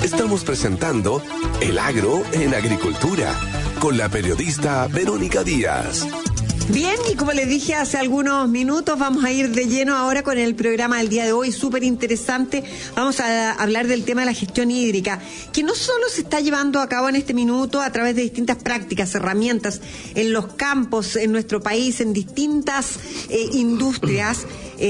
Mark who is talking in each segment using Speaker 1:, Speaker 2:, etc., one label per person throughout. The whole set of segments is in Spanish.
Speaker 1: Estamos presentando El Agro en Agricultura con la periodista Verónica Díaz.
Speaker 2: Bien, y como les dije hace algunos minutos, vamos a ir de lleno ahora con el programa del día de hoy, súper interesante. Vamos a hablar del tema de la gestión hídrica, que no solo se está llevando a cabo en este minuto a través de distintas prácticas, herramientas en los campos, en nuestro país, en distintas industrias.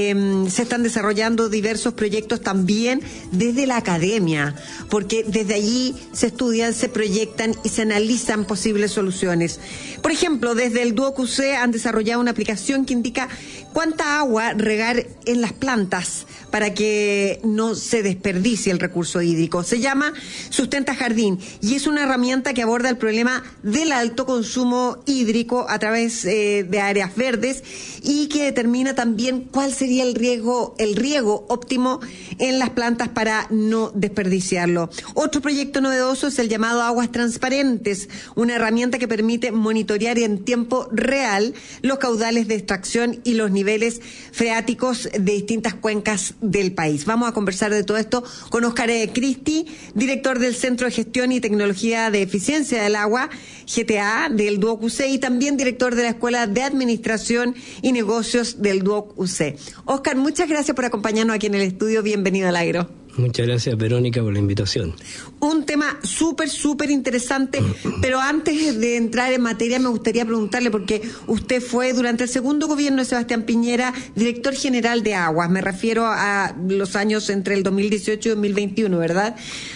Speaker 2: Se están desarrollando diversos proyectos también desde la academia, porque desde allí se estudian, se proyectan y se analizan posibles soluciones. Por ejemplo, desde el DuoQC han desarrollado una aplicación que indica cuánta agua regar en las plantas para que no se desperdicie el recurso hídrico. Se llama Sustenta Jardín y es una herramienta que aborda el problema del alto consumo hídrico a través de áreas verdes y que determina también cuál sería el riego óptimo en las plantas para no desperdiciarlo. Otro proyecto novedoso es el llamado Aguas Transparentes, una herramienta que permite monitorear en tiempo real los caudales de extracción y los niveles freáticos de distintas cuencas del país. Vamos a conversar de todo esto con Óscar Cristi, director del Centro de Gestión y Tecnología de Eficiencia del Agua, GTA, del DuoQC, y también director de la Escuela de Administración y Negocios del DuoQC. Óscar, muchas gracias por acompañarnos aquí en el estudio. Bienvenido al Agro.
Speaker 3: Muchas gracias, Verónica, por la invitación.
Speaker 2: Un tema súper interesante, pero antes de entrar en materia me gustaría preguntarle, porque usted fue durante el segundo gobierno de Sebastián Piñera director general de Aguas, me refiero a los años entre el 2018 y 2021, ¿verdad?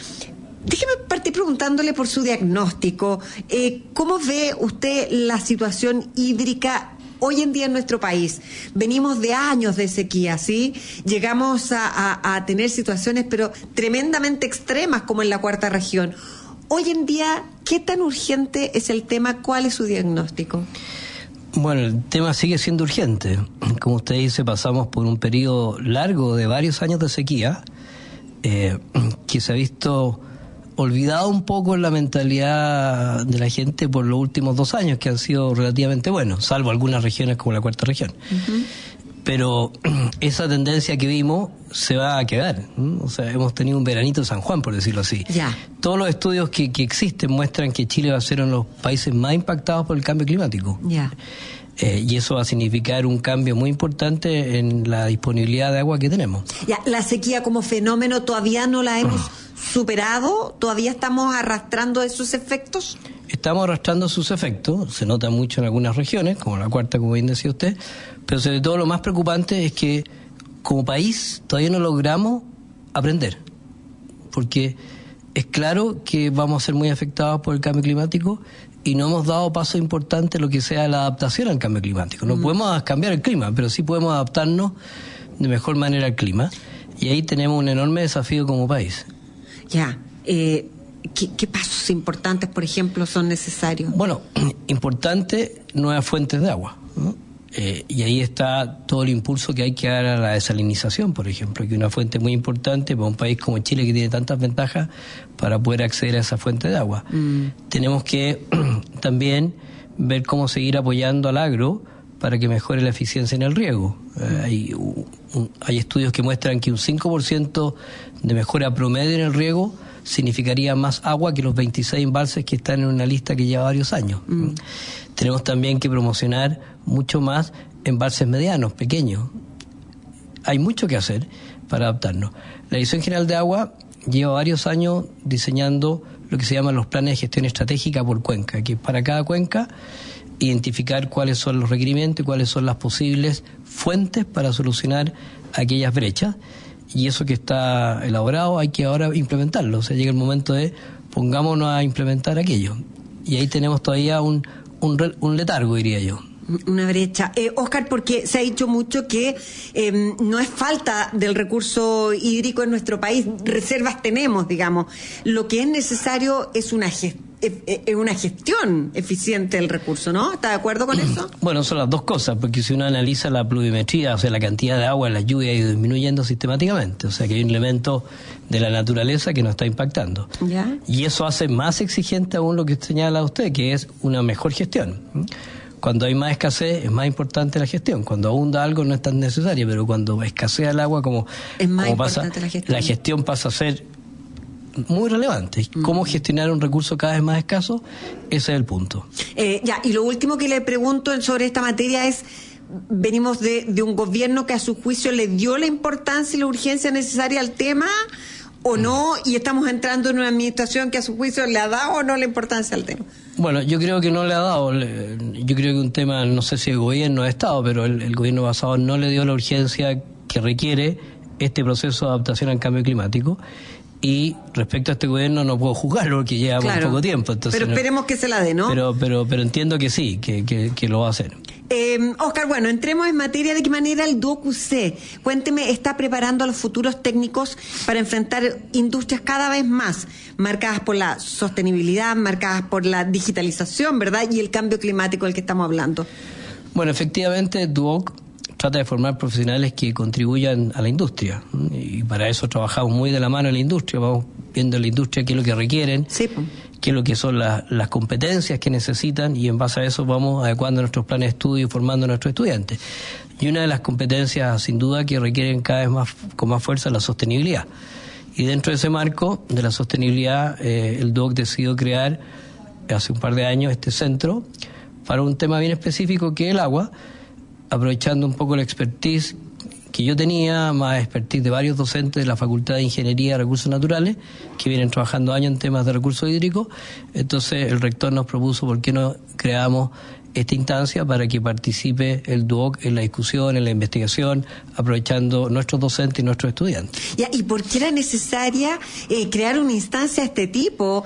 Speaker 2: Déjeme partir preguntándole por su diagnóstico. ¿Cómo ve usted la situación hídrica hoy en día en nuestro país? Venimos de años de sequía, ¿sí? Llegamos a tener situaciones pero tremendamente extremas como en la cuarta región. Hoy en día, ¿qué tan urgente es el tema? ¿Cuál es su diagnóstico?
Speaker 3: Bueno, el tema sigue siendo urgente. Como usted dice, pasamos por un periodo largo de varios años de sequía que se ha visto olvidado un poco en la mentalidad de la gente por los últimos 2 años, que han sido relativamente buenos, salvo algunas regiones como la cuarta región. Uh-huh. Pero esa tendencia que vimos se va a quedar, ¿no? O sea, hemos tenido un veranito de San Juan, por decirlo así.
Speaker 2: Ya.
Speaker 3: Todos los estudios que existen muestran que Chile va a ser uno de los países más impactados por el cambio climático.
Speaker 2: Ya.
Speaker 3: Y eso va a significar un cambio muy importante en la disponibilidad de agua que tenemos.
Speaker 2: Ya, la sequía como fenómeno todavía no la hemos superado, todavía estamos arrastrando esos efectos.
Speaker 3: Estamos arrastrando sus efectos, se nota mucho en algunas regiones, como la cuarta, como bien decía usted, pero sobre todo lo más preocupante es que como país todavía no logramos aprender, porque es claro que vamos a ser muy afectados por el cambio climático y no hemos dado paso importante en lo que sea la adaptación al cambio climático. No podemos cambiar el clima, pero sí podemos adaptarnos de mejor manera al clima, y ahí tenemos un enorme desafío como país.
Speaker 2: Ya, ¿qué pasos importantes, por ejemplo, son necesarios?
Speaker 3: Bueno, importante, nuevas fuentes de agua, ¿no? Y ahí está todo el impulso que hay que dar a la desalinización, por ejemplo, que es una fuente muy importante para un país como Chile, que tiene tantas ventajas para poder acceder a esa fuente de agua. Tenemos que también ver cómo seguir apoyando al agro para que mejore la eficiencia en el riego. Hay estudios que muestran que un 5% de mejora promedio en el riego significaría más agua que los 26 embalses que están en una lista que lleva varios años. Tenemos también que promocionar mucho más embalses medianos, pequeños. Hay mucho que hacer para adaptarnos. La Dirección General de Agua lleva varios años diseñando lo que se llaman los planes de gestión estratégica por cuenca, que para cada cuenca identificar cuáles son los requerimientos y cuáles son las posibles fuentes para solucionar aquellas brechas, y eso que está elaborado hay que ahora implementarlo. O sea, llega el momento de pongámonos a implementar aquello, y ahí tenemos todavía un letargo, diría yo.
Speaker 2: Una brecha. Óscar, porque se ha dicho mucho que no es falta del recurso hídrico en nuestro país, reservas tenemos, digamos. Lo que es necesario es una gestión eficiente del recurso, ¿no? ¿Está de acuerdo con eso?
Speaker 3: Bueno, son las dos cosas, porque si uno analiza la pluviometría, o sea, la cantidad de agua en las lluvias, ha ido disminuyendo sistemáticamente. O sea, que hay un elemento de la naturaleza que nos está impactando.
Speaker 2: ¿Ya?
Speaker 3: Y eso hace más exigente aún lo que señala usted, que es una mejor gestión. Cuando hay más escasez es más importante la gestión. Cuando abunda algo no es tan necesaria, pero cuando escasea el agua, como pasa, la gestión pasa a ser muy relevantes. ¿Cómo gestionar un recurso cada vez más escaso? Ese es el punto.
Speaker 2: Y lo último que le pregunto sobre esta materia es, venimos de un gobierno que a su juicio le dio la importancia y la urgencia necesaria al tema, ¿o no? Y estamos entrando en una administración que a su juicio le ha dado o no la importancia al tema.
Speaker 3: Bueno, yo creo que no le ha dado. Yo creo que un tema, no sé si el gobierno ha estado, pero el gobierno pasado no le dio la urgencia que requiere este proceso de adaptación al cambio climático. Y respecto a este gobierno no puedo juzgarlo porque lleva muy poco tiempo. Entonces,
Speaker 2: pero esperemos que se la dé, ¿no?
Speaker 3: Pero entiendo que sí, que lo va a hacer.
Speaker 2: Oscar, bueno, entremos en materia. ¿De qué manera el Duoc UC, cuénteme, está preparando a los futuros técnicos para enfrentar industrias cada vez más marcadas por la sostenibilidad, marcadas por la digitalización, ¿verdad? Y el cambio climático del que estamos hablando.
Speaker 3: Bueno, efectivamente, Duoc trata de formar profesionales que contribuyan a la industria, y para eso trabajamos muy de la mano en la industria, vamos viendo en la industria qué es lo que requieren, qué es lo que son las competencias que necesitan, y en base a eso vamos adecuando nuestros planes de estudio y formando a nuestros estudiantes. Y una de las competencias, sin duda, que requieren cada vez más con más fuerza es la sostenibilidad. Y dentro de ese marco de la sostenibilidad, el Duoc decidió crear hace un par de años este centro para un tema bien específico que es el agua, aprovechando un poco la expertise que yo tenía, más expertise de varios docentes de la Facultad de Ingeniería y Recursos Naturales, que vienen trabajando años en temas de recursos hídricos. Entonces el rector nos propuso por qué no creamos esta instancia para que participe el Duoc en la discusión, en la investigación, aprovechando nuestros docentes y nuestros estudiantes.
Speaker 2: ¿Y por qué era necesaria crear una instancia de este tipo?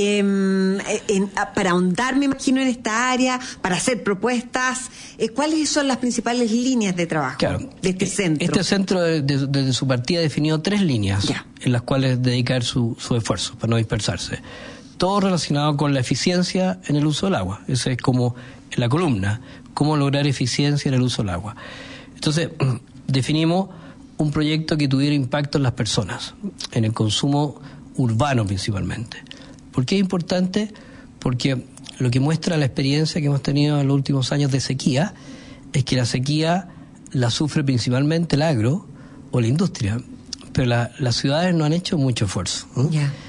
Speaker 2: Para ahondar, me imagino, en esta área, para hacer propuestas. ¿Cuáles son las principales líneas de trabajo de este centro?
Speaker 3: Este centro, desde su partida, definió 3 líneas en las cuales dedicar su esfuerzo, para no dispersarse. Todo relacionado con la eficiencia en el uso del agua. Esa es como la columna, cómo lograr eficiencia en el uso del agua. Entonces, definimos un proyecto que tuviera impacto en las personas, en el consumo urbano principalmente. ¿Por qué es importante? Porque lo que muestra la experiencia que hemos tenido en los últimos años de sequía es que la sequía la sufre principalmente el agro o la industria, pero las ciudades no han hecho mucho esfuerzo, ¿no?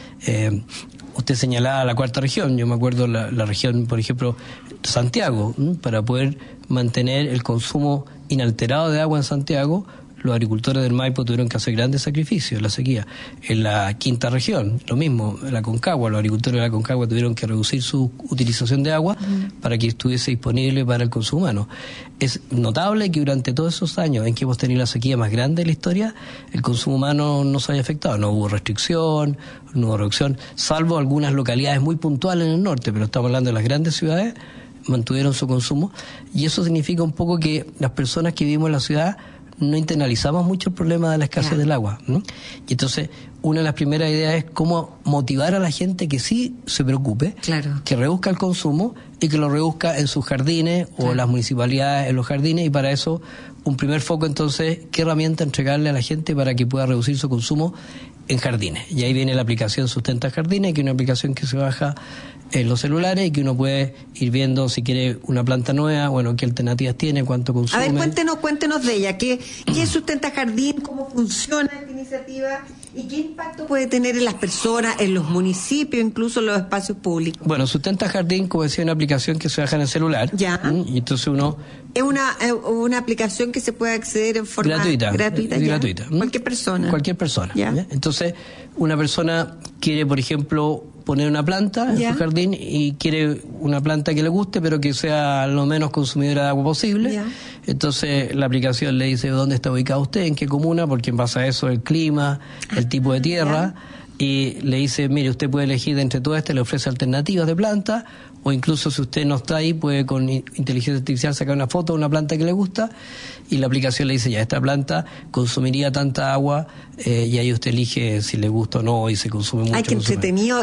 Speaker 3: Usted señalaba la 4ª región, yo me acuerdo la región, por ejemplo, Santiago, para poder mantener el consumo inalterado de agua en Santiago, los agricultores del Maipo tuvieron que hacer grandes sacrificios en la sequía. En la 5ª región, lo mismo, en la Concagua, los agricultores de la Concagua tuvieron que reducir su utilización de agua para que estuviese disponible para el consumo humano. Es notable que durante todos esos años en que hemos tenido la sequía más grande de la historia, el consumo humano no se haya afectado. No hubo restricción, no hubo reducción, salvo algunas localidades muy puntuales en el norte, pero estamos hablando de las grandes ciudades, mantuvieron su consumo, y eso significa un poco que las personas que vivimos en la ciudad no internalizamos mucho el problema de la escasez del agua, ¿no? Y entonces una de las primeras ideas es cómo motivar a la gente que sí se preocupe, que reduzca el consumo y que lo reduzca en sus jardines o las municipalidades en los jardines, y para eso un primer foco entonces, ¿qué herramienta entregarle a la gente para que pueda reducir su consumo en jardines? Y ahí viene la aplicación Sustenta Jardines, que es una aplicación que se baja en los celulares y que uno puede ir viendo si quiere una planta nueva, bueno, qué alternativas tiene, cuánto consume.
Speaker 2: A ver, cuéntenos de ella. ¿Qué Sustenta Jardín? ¿Cómo funciona esta iniciativa? ¿Y qué impacto puede tener en las personas, en los municipios, incluso en los espacios públicos? Bueno,
Speaker 3: Sustenta Jardín, como decía, es una aplicación que se baja en el celular. Y entonces uno...
Speaker 2: Es una aplicación que se puede acceder en forma gratuita. Cualquier persona.
Speaker 3: Cualquier persona. Entonces, una persona quiere, por ejemplo, poner una planta en su jardín y quiere una planta que le guste, pero que sea lo menos consumidora de agua posible. Entonces, la aplicación le dice dónde está ubicado usted, en qué comuna, porque en base a eso el clima, el tipo de tierra, y le dice, mire, usted puede elegir de entre todas estas, le ofrece alternativas de planta, o incluso si usted no está ahí, puede con inteligencia artificial sacar una foto de una planta que le gusta, y la aplicación le dice, ya, esta planta consumiría tanta agua, y ahí usted elige si le gusta o no, y se consume mucho.
Speaker 2: Ay, qué entretenido.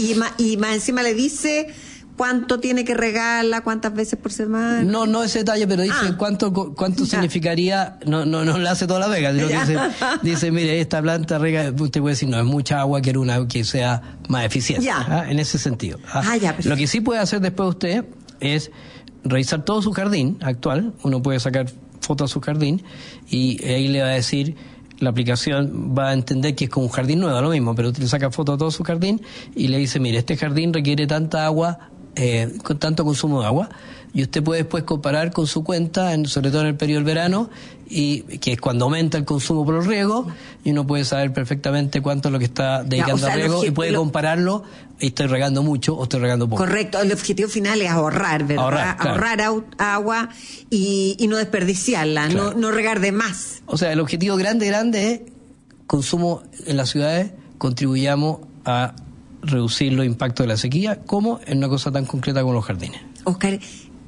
Speaker 2: Y más encima le dice cuánto tiene que regarla, cuántas veces por semana.
Speaker 3: No ese detalle, pero dice cuánto significaría, no le hace toda la vega, sino que dice, mire, esta planta rega, usted puede decir, no, es mucha agua, quiero una que sea más eficiente, en ese sentido. Lo que sí puede hacer después usted es revisar todo su jardín actual, uno puede sacar fotos a su jardín, y ahí le va a decir la aplicación va a entender que es como un jardín nuevo, lo mismo, pero usted le saca foto a todo su jardín y le dice, mire, este jardín requiere tanta agua, con tanto consumo de agua, y usted puede después comparar con su cuenta, sobre todo en el periodo del verano, y que es cuando aumenta el consumo por el riego, y uno puede saber perfectamente cuánto es lo que está dedicando a riego, y puede compararlo, estoy regando mucho o estoy regando poco.
Speaker 2: Correcto, el objetivo final es ahorrar, ¿verdad? Ahorrar agua y no desperdiciarla, claro. no regar de más.
Speaker 3: O sea, el objetivo grande es consumo en las ciudades, contribuyamos a reducir los impactos de la sequía, como en una cosa tan concreta como los jardines.
Speaker 2: Oscar,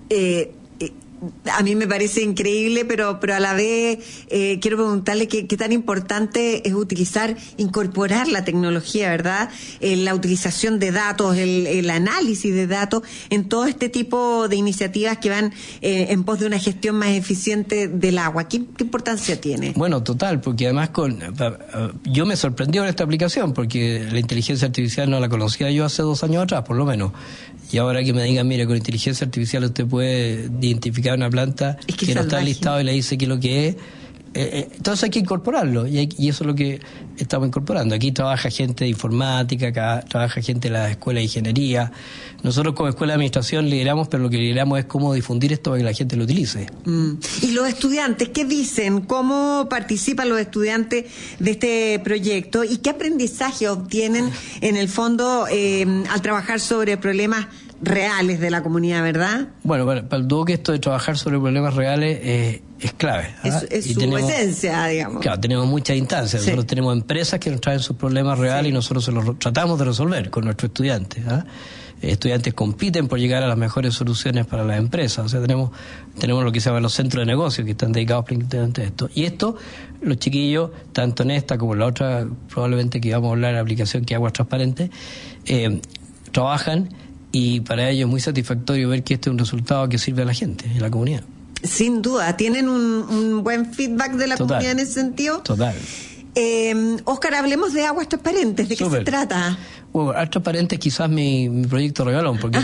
Speaker 2: a mí me parece increíble, pero a la vez quiero preguntarle qué tan importante es incorporar la tecnología, ¿verdad? La utilización de datos, el análisis de datos en todo este tipo de iniciativas que van en pos de una gestión más eficiente del agua. ¿Qué importancia tiene?
Speaker 3: Bueno, total, porque además yo me sorprendí con esta aplicación, porque la inteligencia artificial no la conocía yo hace 2 años atrás, por lo menos. Y ahora que me digan, mire, con inteligencia artificial usted puede identificar una planta que no está listado y le dice qué es lo que es. Entonces hay que incorporarlo, y eso es lo que estamos incorporando. Aquí trabaja gente de informática, acá trabaja gente de la escuela de ingeniería. Nosotros como escuela de administración lideramos, pero lo que lideramos es cómo difundir esto para que la gente lo utilice.
Speaker 2: ¿Y los estudiantes qué dicen? ¿Cómo participan los estudiantes de este proyecto? ¿Y qué aprendizaje obtienen en el fondo al trabajar sobre problemas reales de la comunidad, verdad?
Speaker 3: Bueno, para el Duoc esto de trabajar sobre problemas reales es clave.
Speaker 2: Es su esencia, digamos.
Speaker 3: Claro, tenemos muchas instancias. Sí. Nosotros tenemos empresas que nos traen sus problemas reales, sí, y nosotros se los tratamos de resolver con nuestros estudiantes. Estudiantes compiten por llegar a las mejores soluciones para las empresas. O sea, tenemos lo que se llama los centros de negocios que están dedicados principalmente a esto. Y esto, los chiquillos, tanto en esta como en la otra, probablemente que vamos a hablar de la aplicación que es Aguas Transparentes, trabajan, y para ellos es muy satisfactorio ver que este es un resultado que sirve a la gente, a la comunidad.
Speaker 2: Sin duda, ¿tienen un buen feedback de la comunidad en ese sentido?
Speaker 3: Total.
Speaker 2: Oscar, hablemos de Aguas Transparentes. ¿De qué se trata?
Speaker 3: Bueno, Aguas Transparentes quizás mi proyecto regalón, porque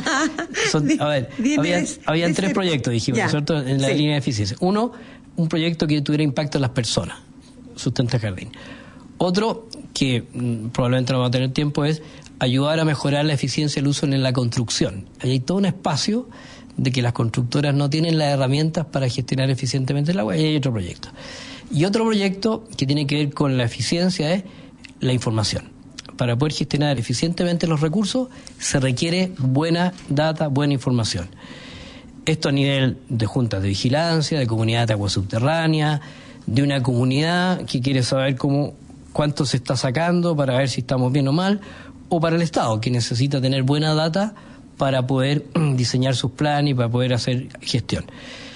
Speaker 3: habían 3 proyectos, dijimos, ¿cierto? En la línea de eficiencia. Uno, un proyecto que tuviera impacto en las personas, Sustenta Jardín. Otro, que probablemente no va a tener tiempo, es ayudar a mejorar la eficiencia del uso en la construcción. Ahí hay todo un espacio de que las constructoras no tienen las herramientas para gestionar eficientemente el agua, y hay otro proyecto. Y otro proyecto que tiene que ver con la eficiencia es la información. Para poder gestionar eficientemente los recursos se requiere buena data, buena información. Esto a nivel de juntas de vigilancia, de comunidades de agua subterránea, de una comunidad que quiere saber cuánto se está sacando para ver si estamos bien o mal, o para el Estado, que necesita tener buena data para poder diseñar sus planes y para poder hacer gestión.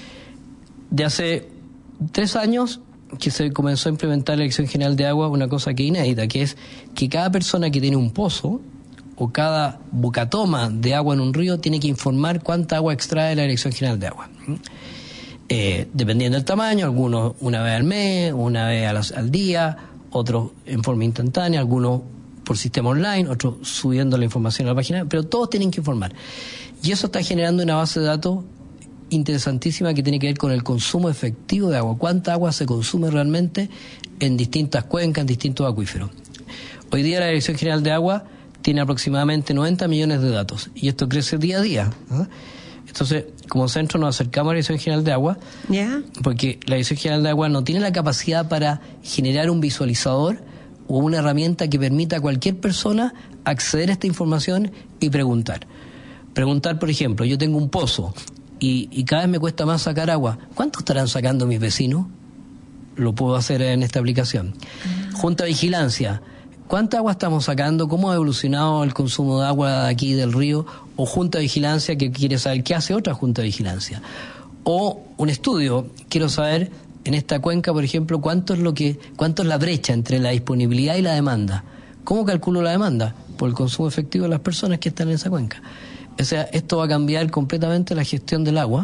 Speaker 3: De hace 3 años que se comenzó a implementar la Dirección General de Agua una cosa que es inédita, que es que cada persona que tiene un pozo o cada bocatoma de agua en un río tiene que informar cuánta agua extrae la Dirección General de Agua. Dependiendo del tamaño, algunos una vez al mes, una vez al día, otros en forma instantánea, algunos por sistema online, otros subiendo la información a la página, pero todos tienen que informar. Y eso está generando una base de datos interesantísima que tiene que ver con el consumo efectivo de agua. ¿Cuánta agua se consume realmente en distintas cuencas, en distintos acuíferos? Hoy día la Dirección General de Agua tiene aproximadamente 90 millones de datos, y esto crece día a día. Entonces, como centro nos acercamos a la Dirección General de Agua, porque la Dirección General de Agua no tiene la capacidad para generar un visualizador o una herramienta que permita a cualquier persona acceder a esta información y preguntar. Preguntar, por ejemplo, yo tengo un pozo y cada vez me cuesta más sacar agua. ¿Cuánto estarán sacando mis vecinos? Lo puedo hacer en esta aplicación. Junta de Vigilancia. ¿Cuánta agua estamos sacando? ¿Cómo ha evolucionado el consumo de agua de aquí del río? O Junta de Vigilancia que quiere saber qué hace otra Junta de Vigilancia. O un estudio, quiero saber en esta cuenca, por ejemplo, cuánto es la brecha entre la disponibilidad y la demanda. ¿Cómo calculo la demanda? Por el consumo efectivo de las personas que están en esa cuenca. O sea, esto va a cambiar completamente la gestión del agua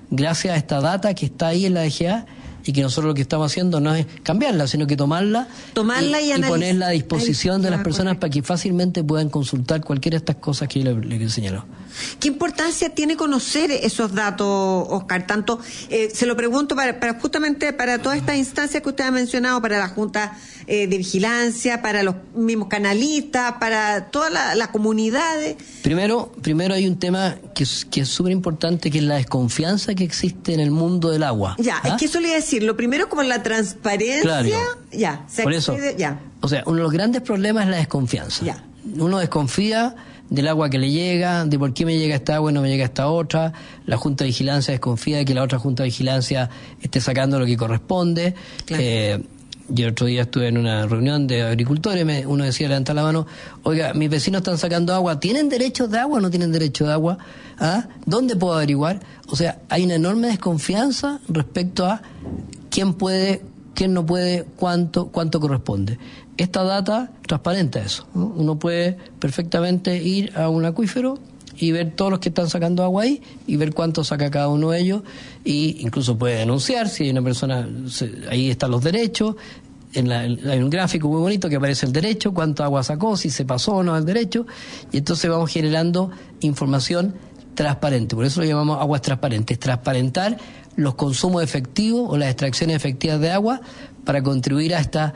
Speaker 3: gracias a esta data que está ahí en la DGA, y que nosotros lo que estamos haciendo no es cambiarla, sino que tomarla y ponerla a disposición de las personas para que fácilmente puedan consultar cualquiera de estas cosas que yo le señaló.
Speaker 2: ¿Qué importancia tiene conocer esos datos, Oscar? Tanto, se lo pregunto para justamente para todas estas instancias que usted ha mencionado, para la Junta de Vigilancia, para los mismos canalistas, para todas las comunidades.
Speaker 3: Primero hay un tema que es súper importante, que es la desconfianza que existe en el mundo del agua.
Speaker 2: Es que eso le iba a decir. Lo primero, como la transparencia.
Speaker 3: Claro. Por eso,
Speaker 2: o
Speaker 3: sea, uno de los grandes problemas es la desconfianza. Uno desconfía del agua que le llega, de por qué me llega esta agua y no me llega esta otra. La Junta de Vigilancia desconfía de que la otra Junta de Vigilancia esté sacando lo que corresponde. Claro. Yo el otro día estuve en una reunión de agricultores, uno decía, levanta la mano, oiga, mis vecinos están sacando agua, ¿tienen derechos de agua o no tienen derecho de agua? ¿Dónde puedo averiguar? O sea, hay una enorme desconfianza respecto a quién puede, quién no puede, cuánto corresponde. Esta data transparenta eso, ¿no? Uno puede perfectamente ir a un acuífero y ver todos los que están sacando agua ahí y ver cuánto saca cada uno de ellos, y incluso puede denunciar si hay una persona, ahí están los derechos, hay un gráfico muy bonito que aparece el derecho, cuánto agua sacó, si se pasó o no al derecho, y entonces vamos generando información transparente. Por eso lo llamamos aguas transparentes, transparentar los consumos efectivos o las extracciones efectivas de agua para contribuir a esta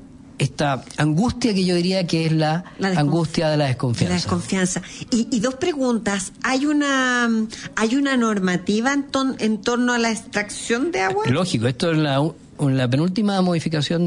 Speaker 3: angustia que yo diría que es la angustia de la desconfianza.
Speaker 2: La desconfianza. Y dos preguntas. ¿Hay una normativa en torno a la extracción de agua?
Speaker 3: Lógico, esto es la penúltima modificación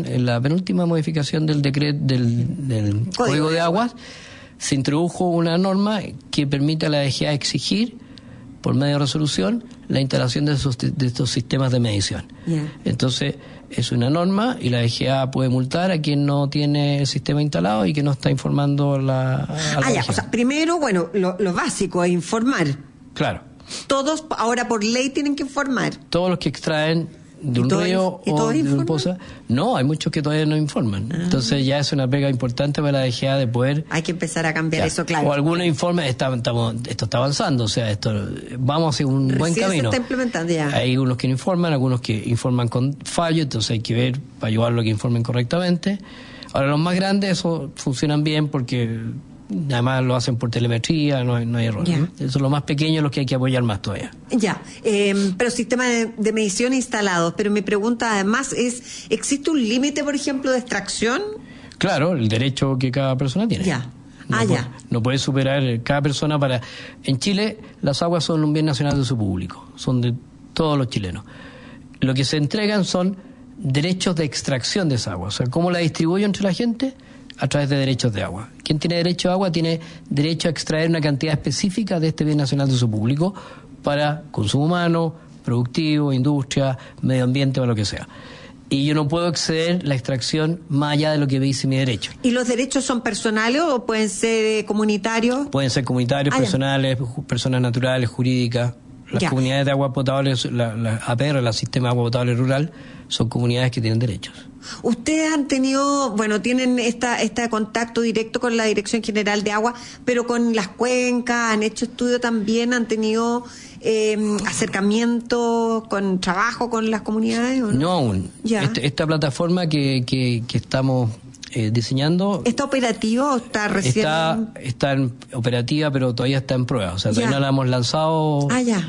Speaker 3: del decreto del Código de Aguas. Se introdujo una norma que permite a la DGA exigir, por medio de resolución, la instalación de estos sistemas de medición. Entonces, es una norma y la DGA puede multar a quien no tiene el sistema instalado y que no está informando a la DGA.
Speaker 2: O sea, primero, lo básico es informar.
Speaker 3: Claro.
Speaker 2: Todos ahora por ley tienen que informar.
Speaker 3: Todos los que extraen de un río o de un pozo. No, hay muchos que todavía no informan. Entonces ya es una pega importante para la DGA de poder...
Speaker 2: Hay que empezar a cambiar eso, claro.
Speaker 3: O algunos informes, esto está avanzando, o sea, vamos hacia un buen camino.
Speaker 2: Se está implementando ya.
Speaker 3: Hay algunos que no informan, algunos que informan con fallo, entonces hay que ver para ayudarlos a que informen correctamente. Ahora, los más grandes, eso funcionan bien porque además lo hacen por telemetría, no hay error, ¿no? Esos son los más pequeños, los que hay que apoyar más todavía.
Speaker 2: Pero sistema de medición instalados. Pero mi pregunta además es, ¿existe un límite, por ejemplo, de extracción?
Speaker 3: Claro, el derecho que cada persona tiene. No puede superar cada persona para... En Chile, las aguas son un bien nacional de su público, son de todos los chilenos. Lo que se entregan son derechos de extracción de esa agua. O sea, ¿cómo la distribuyo entre la gente? A través de derechos de agua. Quien tiene derecho a agua tiene derecho a extraer una cantidad específica de este bien nacional de su público para consumo humano, productivo, industria, medio ambiente o lo que sea. Y yo no puedo exceder la extracción más allá de lo que me dice mi derecho.
Speaker 2: ¿Y los derechos son personales o pueden ser comunitarios?
Speaker 3: Pueden ser comunitarios, personales, personas naturales, jurídicas. Las comunidades de agua potable, la APR, el Sistema de Agua Potable Rural, son comunidades que tienen derechos.
Speaker 2: Ustedes han tenido, tienen este contacto directo con la Dirección General de Agua, pero con las cuencas, han hecho estudio también, han tenido acercamiento con trabajo con las comunidades, ¿o no?
Speaker 3: No aún. Esta plataforma que estamos diseñando...
Speaker 2: ¿Está operativa o está recién...?
Speaker 3: Está operativa, pero todavía está en prueba. O sea, todavía no la hemos lanzado...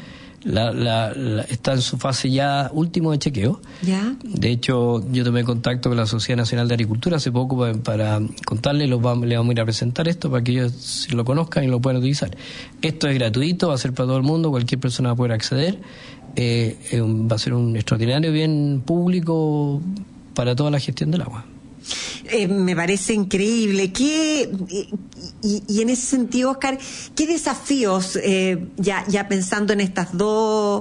Speaker 3: Está en su fase ya último de chequeo. De hecho, yo tomé contacto con la Sociedad Nacional de Agricultura hace poco para contarles, le vamos a ir a presentar esto para que ellos lo conozcan y lo puedan utilizar. Esto es gratuito, va a ser para todo el mundo, cualquier persona va a poder acceder. Va a ser un extraordinario bien público para toda la gestión del agua.
Speaker 2: Me parece increíble. Y en ese sentido, Oscar, ¿qué desafíos, ya pensando en estas dos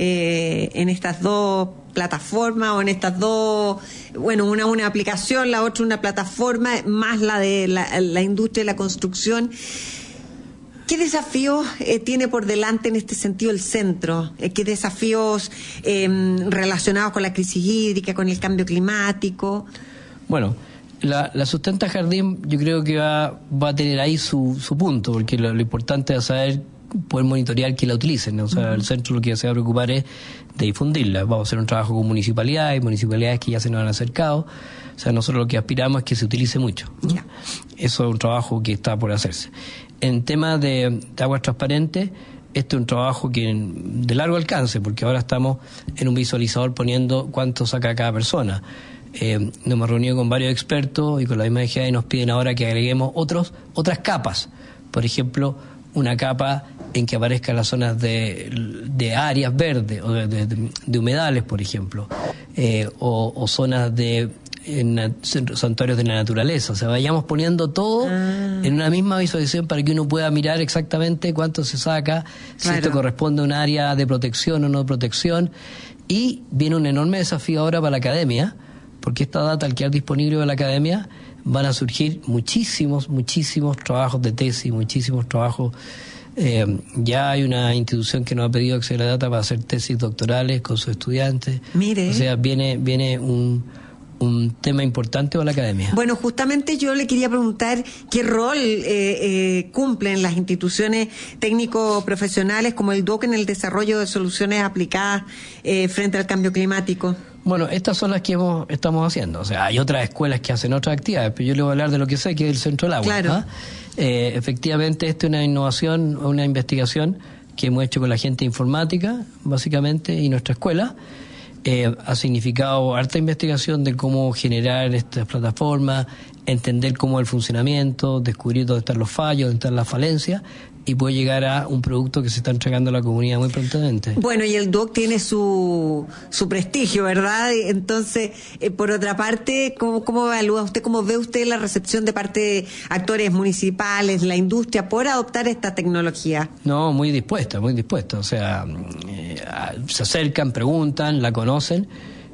Speaker 2: plataformas o en estas dos, una aplicación, la otra una plataforma, más la de la industria de la construcción? ¿Qué desafíos tiene por delante en este sentido el centro? ¿Qué desafíos relacionados con la crisis hídrica, con el cambio climático?
Speaker 3: Bueno, la Sustenta Jardín yo creo que va a tener ahí su punto, porque lo importante es saber poder monitorear que la utilicen, ¿no? O sea, el centro lo que se va a preocupar es de difundirla. Vamos a hacer un trabajo con municipalidades que ya se nos han acercado. O sea, nosotros lo que aspiramos es que se utilice mucho, ¿no?
Speaker 2: Ya.
Speaker 3: Eso es un trabajo que está por hacerse. En tema de aguas transparentes, este es un trabajo de largo alcance, porque ahora estamos en un visualizador poniendo cuánto saca cada persona. Nos hemos reunido con varios expertos y con la misma DGA y nos piden ahora que agreguemos otras capas. Por ejemplo, una capa en que aparezcan las zonas de áreas verdes o de humedales, por ejemplo, o zonas en santuarios de la naturaleza. O sea, vayamos poniendo todo en una misma visualización para que uno pueda mirar exactamente cuánto se saca, si esto corresponde a un área de protección o no de protección. Y viene un enorme desafío ahora para la academia, porque esta data, al quedar disponible de la academia, van a surgir muchísimos trabajos de tesis, muchísimos trabajos. Ya hay una institución que nos ha pedido acceder a la data para hacer tesis doctorales con sus estudiantes.
Speaker 2: Mire.
Speaker 3: O sea, viene un tema importante para la academia.
Speaker 2: Bueno, justamente yo le quería preguntar qué rol cumplen las instituciones técnico-profesionales como el DUOC en el desarrollo de soluciones aplicadas frente al cambio climático.
Speaker 3: Bueno, estas son las que estamos haciendo. O sea, hay otras escuelas que hacen otras actividades, pero yo le voy a hablar de lo que sé, que es el Centro del Agua.
Speaker 2: Claro.
Speaker 3: ¿Ah? Efectivamente, esta es una innovación, una investigación que hemos hecho con la gente de informática, básicamente, y nuestra escuela. Ha significado harta investigación de cómo generar estas plataformas, entender cómo es el funcionamiento, descubrir dónde están los fallos, dónde están las falencias, y puede llegar a un producto que se está entregando a la comunidad muy prontamente.
Speaker 2: Bueno, y el DUOC tiene su prestigio, ¿verdad? Entonces, por otra parte, ¿cómo evalúa usted, cómo ve usted la recepción de parte de actores municipales, la industria, por adoptar esta tecnología?
Speaker 3: No, muy dispuesta. O sea, se acercan, preguntan, la conocen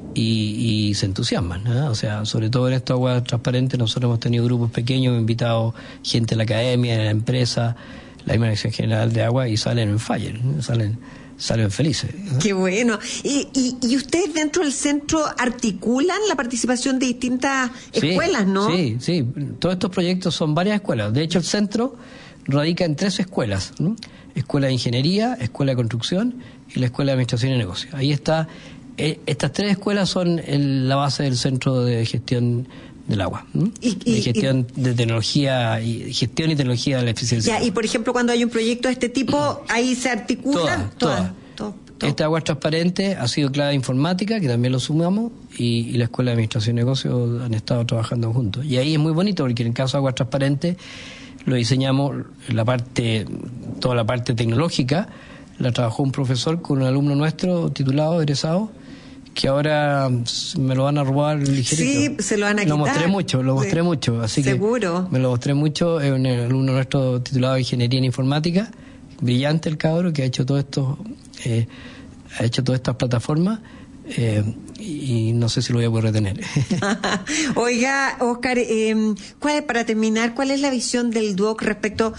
Speaker 3: y se entusiasman, ¿eh? O sea, sobre todo en esta agua transparente, nosotros hemos tenido grupos pequeños, hemos invitado gente de la academia, de la empresa, la misma Dirección General de Agua, y salen en fire, salen felices.
Speaker 2: Qué bueno. ¿Y ustedes dentro del centro articulan la participación de distintas escuelas, no?
Speaker 3: Sí. Todos estos proyectos son varias escuelas. De hecho, el centro radica en 3 escuelas, ¿no? Escuela de Ingeniería, Escuela de Construcción y la Escuela de Administración y Negocios. Ahí está. Estas 3 escuelas son la base del Centro de Gestión del Agua, ¿no? De gestión de tecnología y gestión y tecnología de la eficiencia.
Speaker 2: Ya, y por ejemplo, cuando hay un proyecto de este tipo, ahí se articulan todas.
Speaker 3: Esta agua transparente ha sido clave de informática, que también lo sumamos, y la Escuela de Administración y Negocios han estado trabajando juntos. Y ahí es muy bonito, porque en el caso de agua transparente lo diseñamos, toda la parte tecnológica la trabajó un profesor con un alumno nuestro titulado, egresado, que ahora me lo van a robar ligerito.
Speaker 2: Sí, se lo van a quitar.
Speaker 3: Lo mostré mucho, así
Speaker 2: seguro.
Speaker 3: Que me lo mostré mucho. Es un alumno nuestro titulado de Ingeniería en Informática, brillante el cabro, que ha hecho todo esto, ha hecho todas estas plataformas, y no sé si lo voy a poder retener.
Speaker 2: Oiga, Óscar, para terminar, ¿cuál es la visión del DUOC respecto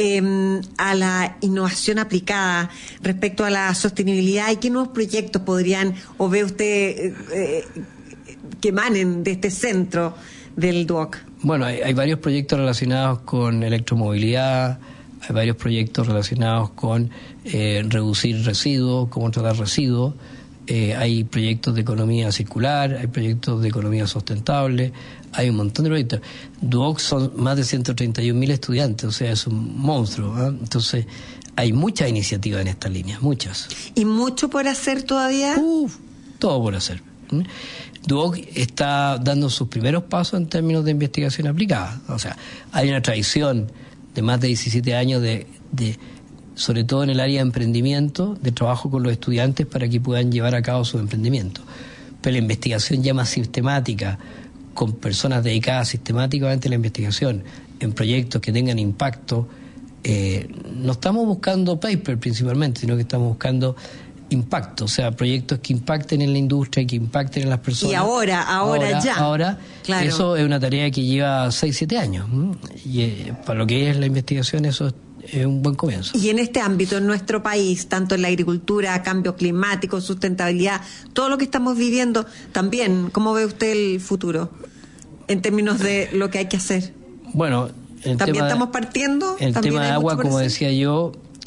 Speaker 2: a la innovación aplicada, respecto a la sostenibilidad, y qué nuevos proyectos podrían, o ve usted, que emanen de este centro del DUOC? Bueno,
Speaker 3: hay varios proyectos relacionados con electromovilidad, hay varios proyectos relacionados con reducir residuos, cómo tratar residuos. Hay proyectos de economía circular, hay proyectos de economía sustentable, hay un montón de proyectos. DUOC son más de 131.000 estudiantes, o sea, es un monstruo, ¿eh? Entonces, hay muchas iniciativas en esta línea, muchas.
Speaker 2: ¿Y mucho por hacer todavía?
Speaker 3: Todo por hacer. DUOC está dando sus primeros pasos en términos de investigación aplicada. O sea, hay una tradición de más de 17 años de sobre todo en el área de emprendimiento, de trabajo con los estudiantes para que puedan llevar a cabo sus emprendimientos. Pero la investigación ya más sistemática, con personas dedicadas sistemáticamente a la investigación, en proyectos que tengan impacto, no estamos buscando paper principalmente, sino que estamos buscando impacto, o sea, proyectos que impacten en la industria y que impacten en las personas.
Speaker 2: Y ahora ya.
Speaker 3: Ahora, claro. Eso es una tarea que lleva 6-7 años. Y para lo que es la investigación, eso es un buen comienzo.
Speaker 2: Y en este ámbito, en nuestro país, tanto en la agricultura, cambio climático, sustentabilidad, todo lo que estamos viviendo, también, ¿cómo ve usted el futuro en términos de lo que hay que hacer?
Speaker 3: Bueno,
Speaker 2: ¿También estamos partiendo?
Speaker 3: El tema de agua, como decía yo,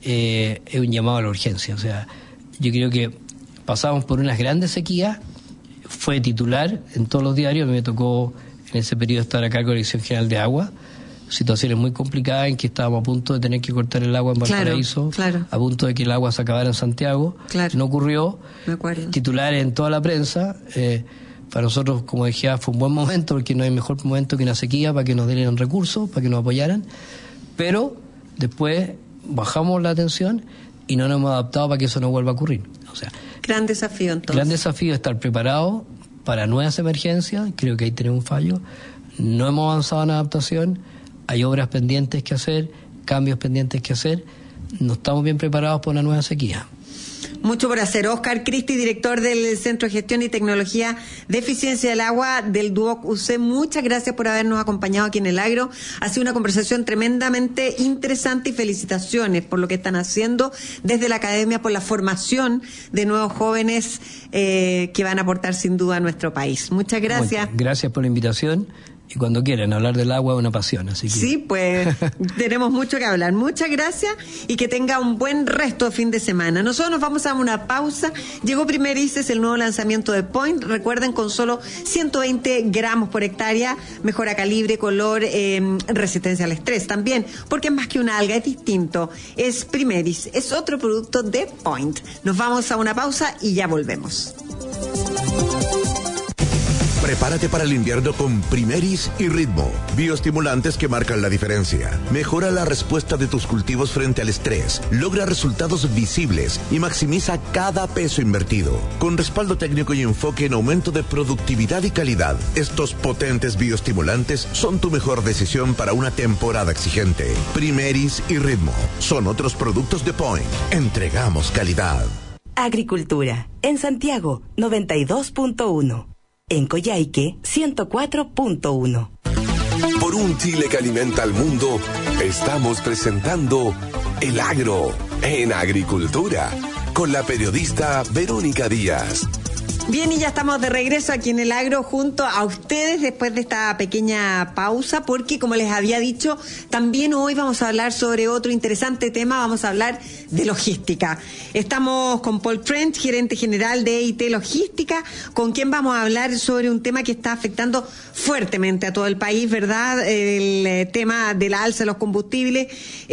Speaker 3: es un llamado a la urgencia. O sea, yo creo que pasamos por unas grandes sequías, fue titular en todos los diarios, me tocó en ese periodo estar a cargo de la Dirección General de Agua, situaciones muy complicadas en que estábamos a punto de tener que cortar el agua en Valparaíso, a punto de que el agua se acabara en Santiago, no ocurrió, titulares en toda la prensa. Para nosotros, como decía, fue un buen momento, porque no hay mejor momento que una sequía para que nos den recursos, para que nos apoyaran, pero después bajamos la atención y no nos hemos adaptado para que eso no vuelva a ocurrir. O sea,
Speaker 2: gran desafío entonces.
Speaker 3: Gran desafío estar preparado para nuevas emergencias. Creo que ahí tenemos un fallo. No hemos avanzado en adaptación. Hay obras pendientes que hacer, cambios pendientes que hacer. No estamos bien preparados para una nueva sequía.
Speaker 2: Mucho por hacer. Oscar Cristi, director del Centro de Gestión y Tecnología de Eficiencia del Agua del Duoc UC, muchas gracias por habernos acompañado aquí en El Agro. Ha sido una conversación tremendamente interesante y felicitaciones por lo que están haciendo desde la Academia, por la formación de nuevos jóvenes que van a aportar sin duda a nuestro país. Muchas gracias.
Speaker 3: Gracias por la invitación. Y cuando quieran, hablar del agua es una pasión, así que...
Speaker 2: Sí, pues tenemos mucho que hablar. Muchas gracias y que tenga un buen resto de fin de semana. Nosotros nos vamos a una pausa. Llegó Primeris, el nuevo lanzamiento de Point. Recuerden, con solo 120 gramos por hectárea, mejora calibre, color, resistencia al estrés también, porque es más que una alga, es distinto. Es Primeris, es otro producto de Point. Nos vamos a una pausa y ya volvemos.
Speaker 1: Prepárate para el invierno con Primeris y Ritmo, bioestimulantes que marcan la diferencia. Mejora la respuesta de tus cultivos frente al estrés, logra resultados visibles y maximiza cada peso invertido. Con respaldo técnico y enfoque en aumento de productividad y calidad, estos potentes bioestimulantes son tu mejor decisión para una temporada exigente. Primeris y Ritmo son otros productos de Point. Entregamos calidad.
Speaker 4: Agricultura. En Santiago, 92.1. En Coyhaique, 104.1.
Speaker 1: Por un Chile que alimenta al mundo, estamos presentando El Agro en Agricultura, con la periodista Verónica Díaz.
Speaker 2: Bien, y ya estamos de regreso aquí en El Agro junto a ustedes después de esta pequeña pausa, porque como les había dicho, también hoy vamos a hablar sobre otro interesante tema. Vamos a hablar de logística. Estamos con Paul French, gerente general de EIT Logística, con quien vamos a hablar sobre un tema que está afectando fuertemente a todo el país, ¿verdad? El tema de la alza de los combustibles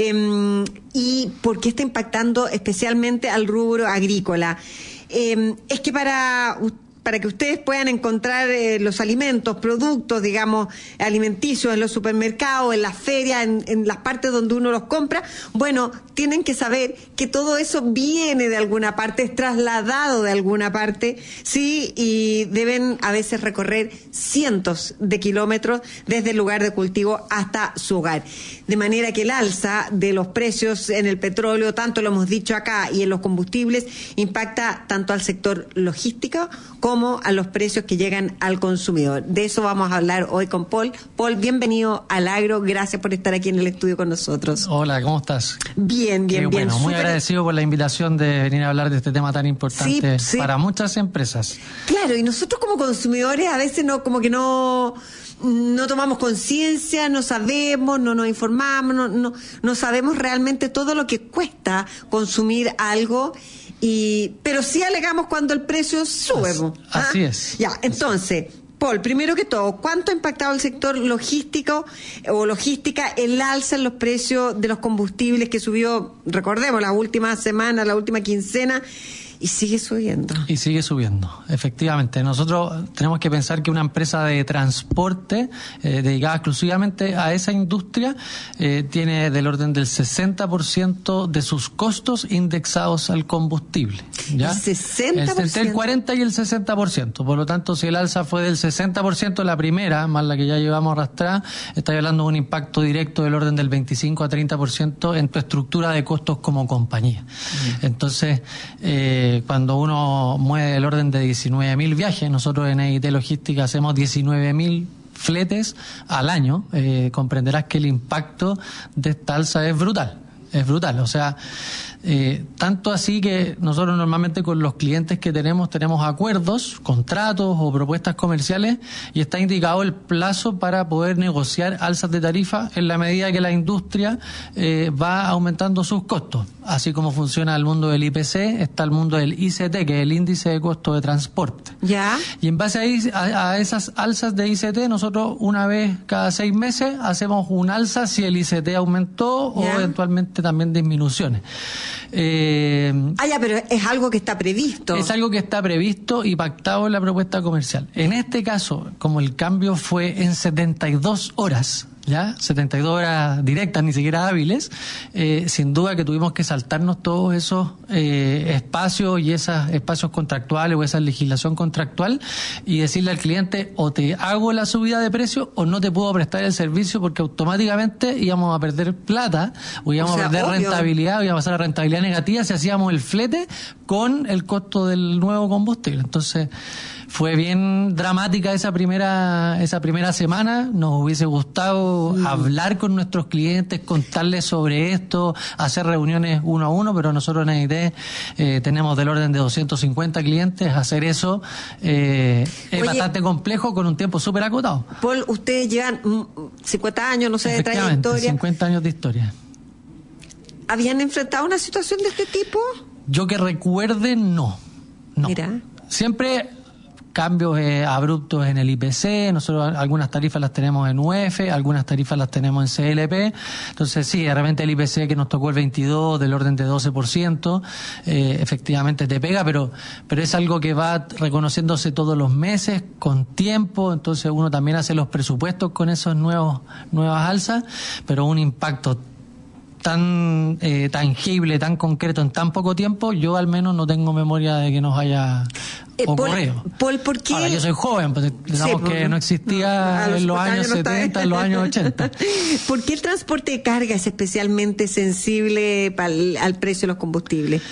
Speaker 2: y por qué está impactando especialmente al rubro agrícola. Es que para que ustedes puedan encontrar los alimentos, productos, digamos, alimenticios en los supermercados, en las ferias, en las partes donde uno los compra, bueno, tienen que saber que todo eso viene de alguna parte, es trasladado de alguna parte, sí, y deben a veces recorrer cientos de kilómetros desde el lugar de cultivo hasta su hogar. De manera que el alza de los precios en el petróleo, tanto lo hemos dicho acá, y en los combustibles, impacta tanto al sector logístico como a los precios que llegan al consumidor. De eso vamos a hablar hoy con Paul. Paul, bienvenido al Agro, gracias por estar aquí en el estudio con nosotros.
Speaker 5: Hola, ¿cómo estás?
Speaker 2: Bien,
Speaker 5: bueno, muy
Speaker 2: súper
Speaker 5: agradecido por la invitación de venir a hablar de este tema tan importante para muchas empresas.
Speaker 2: Claro, y nosotros como consumidores a veces no tomamos conciencia, no sabemos, no nos informamos, no sabemos realmente todo lo que cuesta consumir algo, pero sí alegamos cuando el precio sube.
Speaker 5: Así es.
Speaker 2: Ya, entonces, Paul, primero que todo, ¿cuánto ha impactado el sector logístico o logística el alza en los precios de los combustibles que subió, recordemos, la última semana, la última quincena? Y sigue subiendo.
Speaker 5: Y sigue subiendo, efectivamente. Nosotros tenemos que pensar que una empresa de transporte dedicada exclusivamente a esa industria tiene del orden del 60% de sus costos indexados al combustible. ¿Ya?
Speaker 2: ¿El 60%?
Speaker 5: Entre el 40% y el 60%. Por lo tanto, si el alza fue del 60% la primera, más la que ya llevamos arrastrada, está hablando de un impacto directo del orden del 25 a 30% en tu estructura de costos como compañía. Entonces, cuando uno mueve el orden de 19.000 viajes, nosotros en EIT Logística hacemos 19.000 fletes al año, comprenderás que el impacto de esta alza es brutal. O sea, Tanto así que nosotros normalmente con los clientes que tenemos acuerdos, contratos o propuestas comerciales, y está indicado el plazo para poder negociar alzas de tarifa en la medida que la industria va aumentando sus costos. Así como funciona el mundo del IPC, está el mundo del ICT, que es el índice de costo de transporte.
Speaker 2: ¿Ya?
Speaker 5: Y en base a esas alzas de ICT, nosotros una vez cada 6 meses hacemos un alza si el ICT aumentó o eventualmente también disminuciones.
Speaker 2: Pero es algo que está previsto.
Speaker 5: Es algo que está previsto y pactado en la propuesta comercial. En este caso, como el cambio fue en 72 horas, ¿ya? 72 horas directas, ni siquiera hábiles, sin duda que tuvimos que saltarnos todos esos espacios y esos espacios contractuales o esa legislación contractual y decirle al cliente: o te hago la subida de precio o no te puedo prestar el servicio, porque automáticamente íbamos a perder plata o íbamos a perder rentabilidad, o íbamos a pasar a rentabilidad negativa si hacíamos el flete con el costo del nuevo combustible. Entonces fue bien dramática esa primera semana. Nos hubiese gustado hablar con nuestros clientes, contarles sobre esto, hacer reuniones uno a uno, pero nosotros en EIT tenemos del orden de 250 clientes. Hacer eso es bastante complejo con un tiempo súper acotado.
Speaker 2: Paul, ustedes llevan 50 años, no sé, de trayectoria.
Speaker 5: 50 años de historia.
Speaker 2: ¿Habían enfrentado una situación de este tipo?
Speaker 5: Yo que recuerde, no.
Speaker 2: Mira.
Speaker 5: Siempre cambios abruptos en el IPC. Nosotros algunas tarifas las tenemos en UF, algunas tarifas las tenemos en CLP. Entonces sí, de repente el IPC que nos tocó el 22, del orden de 12%, efectivamente te pega, pero es algo que va reconociéndose todos los meses, con tiempo. Entonces uno también hace los presupuestos con esos nuevas alzas, pero un impacto tan tangible, tan concreto en tan poco tiempo, yo al menos no tengo memoria de que nos haya ocurrido.
Speaker 2: Paul, ¿por qué?
Speaker 5: Ahora, yo soy joven, pues digamos que no existía en los años 70, en los años 80.
Speaker 2: ¿Por qué el transporte de carga es especialmente sensible al precio de los combustibles?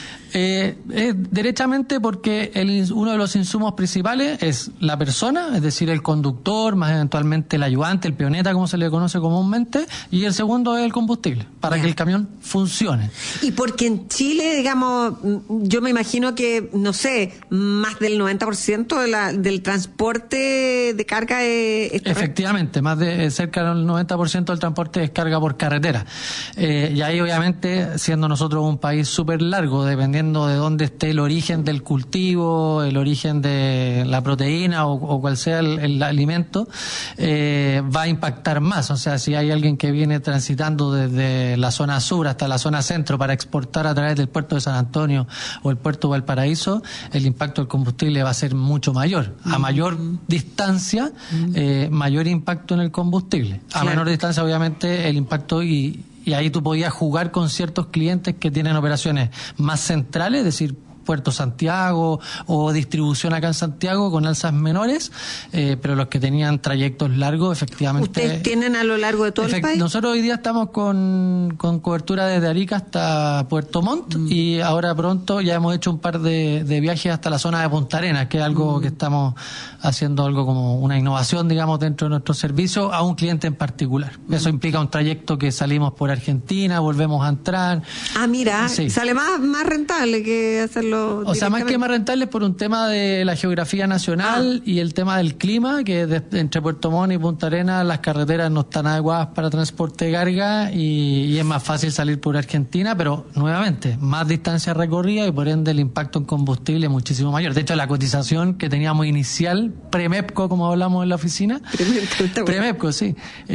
Speaker 5: Derechamente porque uno de los insumos principales es la persona, es decir, el conductor, más eventualmente el ayudante, el peoneta, como se le conoce comúnmente, y el segundo es el combustible, para que el camión funcione.
Speaker 2: Y porque en Chile, digamos, yo me imagino que, no sé, más del 90% del transporte de carga es...
Speaker 5: Efectivamente, más de cerca del 90% del transporte es carga por carretera. Y ahí obviamente, siendo nosotros un país súper largo, dependiendo de dónde esté el origen del cultivo, el origen de la proteína o cual sea el alimento, va a impactar más. O sea, si hay alguien que viene transitando desde la zona sur hasta la zona centro para exportar a través del puerto de San Antonio o el puerto de Valparaíso, el impacto del combustible va a ser mucho mayor. A mayor distancia, mayor impacto en el combustible. A menor distancia, obviamente, el impacto y ahí tú podías jugar con ciertos clientes que tienen operaciones más centrales, es decir, Puerto Santiago o distribución acá en Santiago con alzas menores, pero los que tenían trayectos largos, efectivamente...
Speaker 2: ¿Ustedes tienen a lo largo de todo el país?
Speaker 5: Nosotros hoy día estamos con cobertura desde Arica hasta Puerto Montt y ahora pronto ya hemos hecho un par de viajes hasta la zona de Punta Arenas, que es algo que estamos haciendo, algo como una innovación, digamos, dentro de nuestro servicio a un cliente en particular. Eso implica un trayecto que salimos por Argentina, volvemos a entrar.
Speaker 2: Ah, mira, sí. Sale más rentable que hacerlo.
Speaker 5: O sea, más que más rentable por un tema de la geografía nacional y el tema del clima, que entre Puerto Montt y Punta Arenas las carreteras no están adecuadas para transporte de carga y es más fácil salir por Argentina, pero nuevamente, más distancia recorrida y por ende el impacto en combustible es muchísimo mayor. De hecho, la cotización que teníamos inicial, pre-MEPCO, como hablamos en la oficina, pre-MEPCO, sí,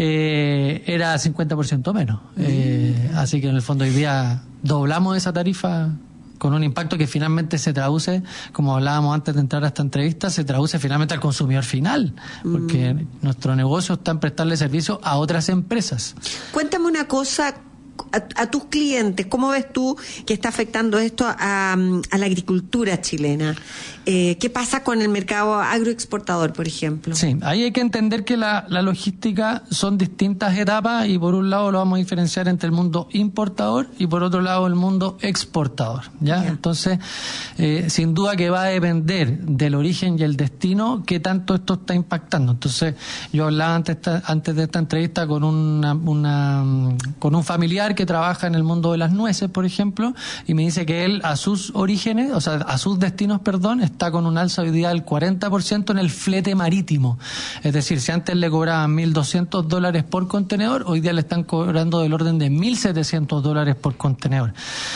Speaker 5: era 50% menos. Así que en el fondo hoy día doblamos esa tarifa con un impacto que finalmente se traduce, como hablábamos antes de entrar a esta entrevista, se traduce finalmente al consumidor final, porque nuestro negocio está en prestarle servicio a otras empresas.
Speaker 2: Cuéntame una cosa, a tus clientes, ¿cómo ves tú que está afectando esto a la agricultura chilena? ¿Qué pasa con el mercado agroexportador, por ejemplo?
Speaker 5: Sí, ahí hay que entender que la logística son distintas etapas y por un lado lo vamos a diferenciar entre el mundo importador y por otro lado el mundo exportador, ¿ya? Entonces, sin duda que va a depender del origen y el destino qué tanto esto está impactando. Entonces, yo hablaba antes de esta entrevista con un familiar familiar que trabaja en el mundo de las nueces, por ejemplo, y me dice que él a sus orígenes, o sea, a sus destinos, está con un alza hoy día del 40% en el flete marítimo. Es decir, si antes le cobraban $1.200 por contenedor, hoy día le están cobrando del orden de $1.700 por contenedor.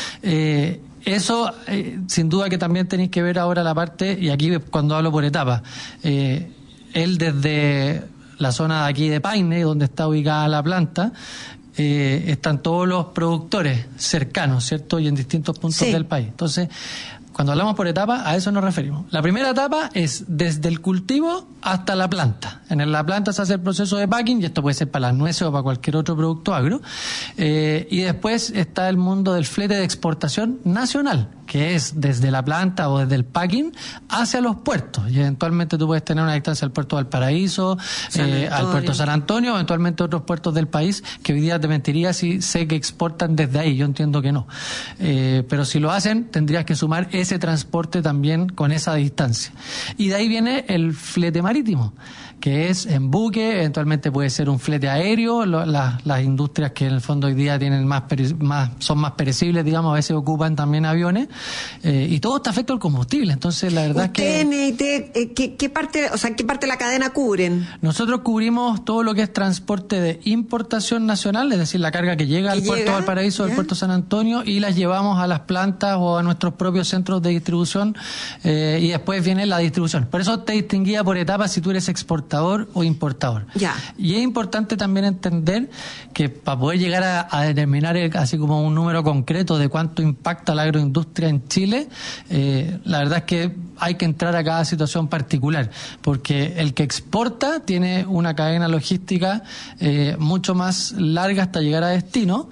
Speaker 5: Eso, sin duda que también tenéis que ver ahora la parte, y aquí cuando hablo por etapas, él desde la zona de aquí de Paine, donde está ubicada la planta, están todos los productores cercanos, ¿cierto? Y en distintos puntos del país. Entonces, cuando hablamos por etapa, a eso nos referimos. La primera etapa es desde el cultivo hasta la planta. En la planta se hace el proceso de packing, y esto puede ser para las nueces o para cualquier otro producto agro. Y después está el mundo del flete de exportación nacional, que es desde la planta o desde el packing hacia los puertos. Y eventualmente tú puedes tener una distancia al puerto de Valparaíso, al puerto San Antonio, eventualmente otros puertos del país, que hoy día te mentiría si sé que exportan desde ahí. Yo entiendo que no. Pero si lo hacen, tendrías que sumar ese transporte también con esa distancia. Y de ahí viene el flete marítimo, que es en buque, eventualmente puede ser un flete aéreo. Las industrias que en el fondo hoy día tienen son más perecibles, digamos, a veces ocupan también aviones, y todo está afecto al combustible. Entonces, la verdad es que
Speaker 2: NIT, ¿qué parte de la cadena cubren?
Speaker 5: Nosotros cubrimos todo lo que es transporte de importación nacional, es decir, la carga que llega al puerto de Valparaíso, al puerto San Antonio, y las llevamos a las plantas o a nuestros propios centros de distribución, y después viene la distribución. Por eso te distinguía por etapas si tú eres exportador o importador.
Speaker 2: Ya.
Speaker 5: Y es importante también entender que para poder llegar a determinar así como un número concreto de cuánto impacta la agroindustria en Chile, la verdad es que hay que entrar a cada situación particular, porque el que exporta tiene una cadena logística mucho más larga hasta llegar a destino,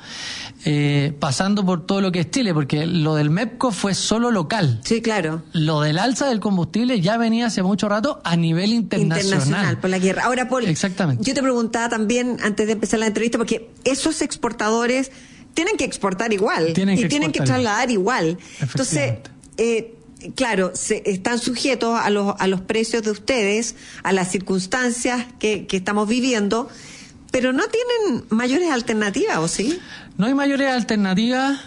Speaker 5: pasando por todo lo que es Chile, porque lo del MEPCO fue solo local.
Speaker 2: Sí, claro.
Speaker 5: Lo del alza del combustible ya venía hace mucho rato a nivel internacional
Speaker 2: por la guerra. Ahora, Paul,
Speaker 5: exactamente.
Speaker 2: Yo te preguntaba también antes de empezar la entrevista, porque esos exportadores tienen que exportar igual tienen que trasladar igual. Entonces, claro, están sujetos a los precios de ustedes, a las circunstancias que estamos viviendo, pero no tienen mayores alternativas, ¿o sí?
Speaker 5: No hay mayores alternativas,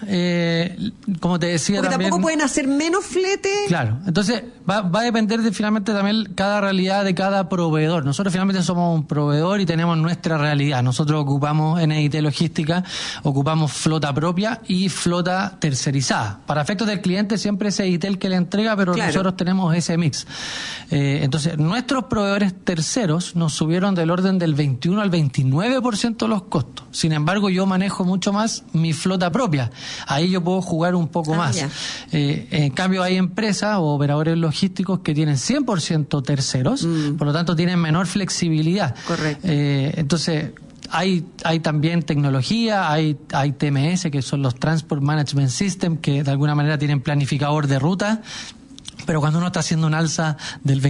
Speaker 5: como te decía.
Speaker 2: Porque
Speaker 5: también,
Speaker 2: tampoco pueden hacer menos flete.
Speaker 5: Claro, entonces va a depender de finalmente también cada realidad de cada proveedor. Nosotros finalmente somos un proveedor y tenemos nuestra realidad. Nosotros ocupamos NIT Logística, ocupamos flota propia y flota tercerizada. Para efectos del cliente siempre es NIT el que le entrega, pero nosotros tenemos ese mix. Entonces, nuestros proveedores terceros nos subieron del orden del 21 al 29% los costos. Sin embargo, yo manejo mucho más mi flota propia. Ahí yo puedo jugar un poco más. En cambio, hay empresas o operadores logísticos que tienen 100% terceros, por lo tanto tienen menor flexibilidad.
Speaker 2: Correcto.
Speaker 5: Entonces, hay también tecnología, hay TMS, que son los Transport Management System, que de alguna manera tienen planificador de ruta. Pero cuando uno está haciendo un alza del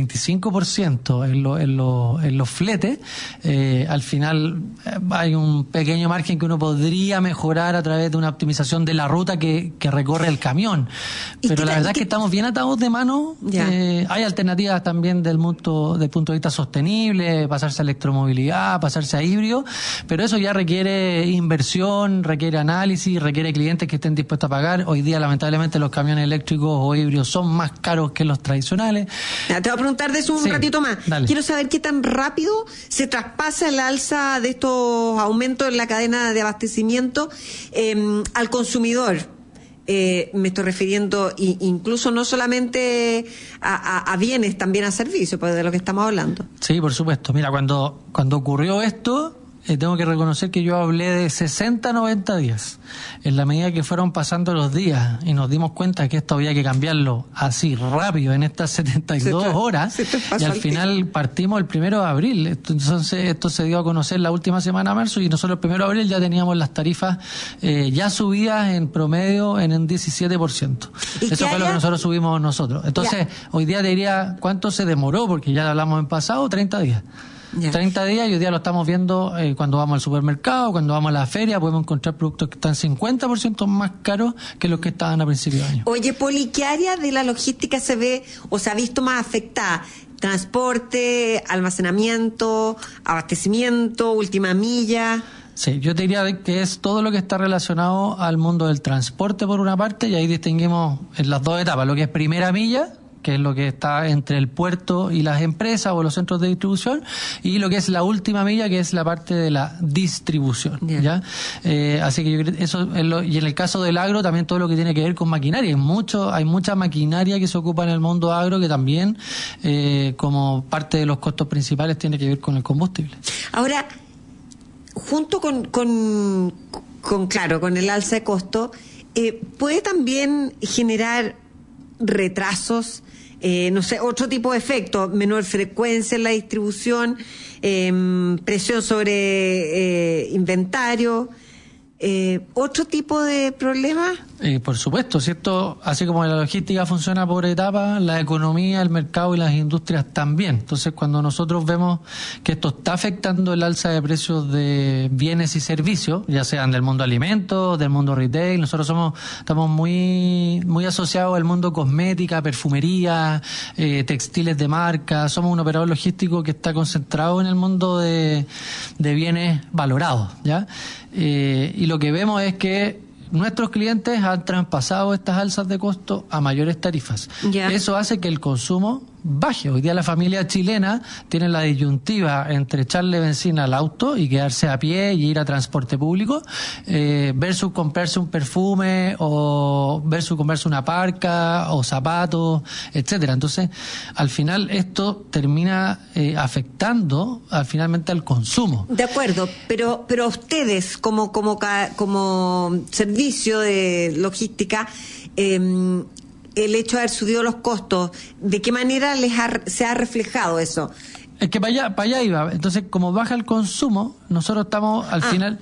Speaker 5: 25% en los fletes, al final hay un pequeño margen que uno podría mejorar a través de una optimización de la ruta que recorre el camión. Pero la verdad es que estamos bien atados de mano. Hay alternativas también del punto de vista sostenible, pasarse a electromovilidad, pasarse a híbrido, pero eso ya requiere inversión, requiere análisis, requiere clientes que estén dispuestos a pagar. Hoy día, lamentablemente, los camiones eléctricos o híbridos son más caros que los tradicionales. Te
Speaker 2: voy a preguntar de eso un ratito más.
Speaker 5: Dale.
Speaker 2: Quiero saber qué tan rápido se traspasa el alza de estos aumentos en la cadena de abastecimiento al consumidor. Me estoy refiriendo incluso no solamente a bienes, también a servicios, pues de lo que estamos hablando.
Speaker 5: Sí, por supuesto. Mira, cuando ocurrió esto, tengo que reconocer que yo hablé de 60 a 90 días. En la medida que fueron pasando los días y nos dimos cuenta que esto había que cambiarlo así rápido en estas 72 horas, y al final partimos el 1 de abril. Entonces esto se dio a conocer la última semana de marzo, y nosotros el 1 de abril ya teníamos las tarifas ya subidas en promedio en un 17%. Eso fue lo que nosotros subimos nosotros. Entonces, hoy día te diría cuánto se demoró, porque ya hablamos en pasado, 30 días. 30 días, y hoy día lo estamos viendo cuando vamos al supermercado, cuando vamos a la feria, podemos encontrar productos que están 50% más caros que los que estaban a principios de año.
Speaker 2: Oye, Poli, ¿qué área de la logística se ve o se ha visto más afectada? ¿Transporte, almacenamiento, abastecimiento, última milla?
Speaker 5: Sí, yo te diría que es todo lo que está relacionado al mundo del transporte por una parte, y ahí distinguimos en las dos etapas, lo que es primera milla, que es lo que está entre el puerto y las empresas o los centros de distribución, y lo que es la última milla, que es la parte de la distribución. ¿Ya? Así que yo creo que eso es y en el caso del agro también todo lo que tiene que ver con maquinaria. Hay mucha maquinaria que se ocupa en el mundo agro que también, como parte de los costos principales, tiene que ver con el combustible.
Speaker 2: Ahora, junto con el alza de costo, puede también generar retrasos, otro tipo de efecto, menor frecuencia en la distribución, presión sobre inventario, otro tipo de problema.
Speaker 5: Por supuesto, ¿cierto? Así como la logística funciona por etapas, la economía, el mercado y las industrias también. Entonces, cuando nosotros vemos que esto está afectando el alza de precios de bienes y servicios, ya sean del mundo alimentos, del mundo retail, nosotros estamos muy asociados al mundo cosmética, perfumería, textiles de marca. Somos un operador logístico que está concentrado en el mundo de bienes valorados, ¿ya? Y lo que vemos es que nuestros clientes han traspasado estas alzas de costo a mayores tarifas. Yeah. Eso hace que el consumo baje. Hoy día la familia chilena tiene la disyuntiva entre echarle benzina al auto y quedarse a pie y ir a transporte público, versus comprarse un perfume o versus comprarse una parca o zapatos, etcétera. Entonces, al final esto termina afectando finalmente al consumo.
Speaker 2: De acuerdo, pero ustedes como servicio de logística, el hecho de haber subido los costos, ¿de qué manera se ha reflejado eso?
Speaker 5: Es que para allá iba. Entonces, como baja el consumo, nosotros estamos, al final,